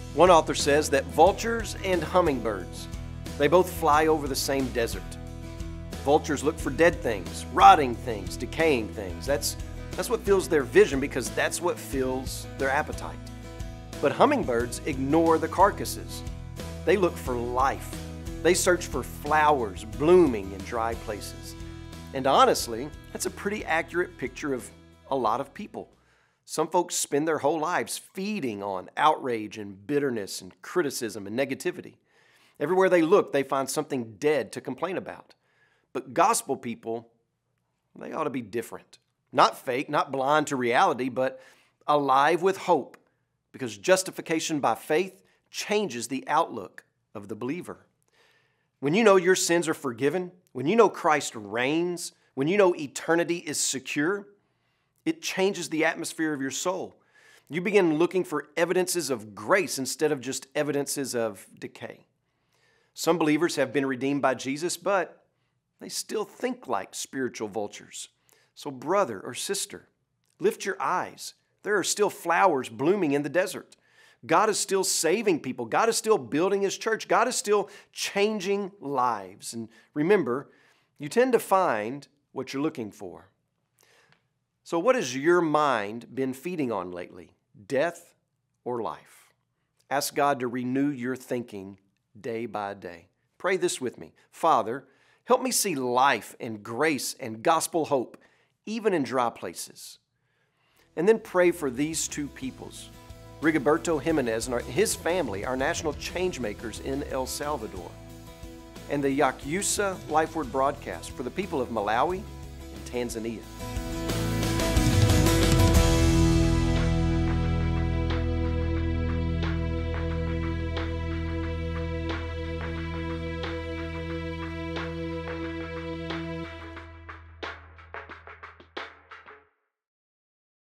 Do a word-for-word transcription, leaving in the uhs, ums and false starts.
One author says that vultures and hummingbirds, they both fly over the same desert. Vultures look for dead things, rotting things, decaying things. That's, that's what fills their vision because that's what fills their appetite. But hummingbirds ignore the carcasses. They look for life. They search for flowers blooming in dry places. And honestly, that's a pretty accurate picture of a lot of people. Some folks spend their whole lives feeding on outrage and bitterness and criticism and negativity. Everywhere they look, they find something dead to complain about. But gospel people, they ought to be different. Not fake, not blind to reality, but alive with hope, because justification by faith changes the outlook of the believer. When you know your sins are forgiven, when you know Christ reigns, when you know eternity is secure, it changes the atmosphere of your soul. You begin looking for evidences of grace instead of just evidences of decay. Some believers have been redeemed by Jesus, but they still think like spiritual vultures. So brother or sister, lift your eyes. There are still flowers blooming in the desert. God is still saving people. God is still building His church. God is still changing lives. And remember, you tend to find what you're looking for. So what has your mind been feeding on lately? Death or life? Ask God to renew your thinking day by day. Pray this with me. Father, help me see life and grace and gospel hope, even in dry places. And then pray for these two peoples, Rigoberto Jimenez and his family, our national change makers in El Salvador, and the Yakyusa Life Word broadcast for the people of Malawi and Tanzania.